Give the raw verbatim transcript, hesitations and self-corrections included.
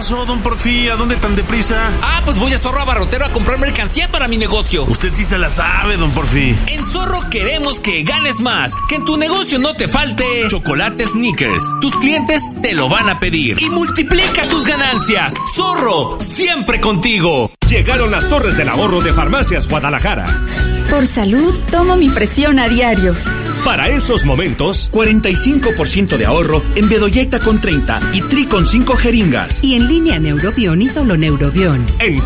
pasó, don Porfi? ¿A dónde tan deprisa? Ah, pues voy a Zorro Abarrotero a comprar mercancía para mi negocio. Usted sí se la sabe, don Porfi. En Zorro queremos que ganes más, que en tu negocio no te falte chocolate Snickers. Tus clientes te lo van a pedir. Y multiplica tus ganancias. Zorro, siempre contigo. Llegaron las Torres del Ahorro de Farmacias Guadalajara. Por salud, tomo mi presión a diario. Para esos momentos, cuarenta y cinco por ciento de ahorro en Bedoyecta con treinta y Tri con cinco jeringas. Y en línea Neurobión y solo Neurobión. En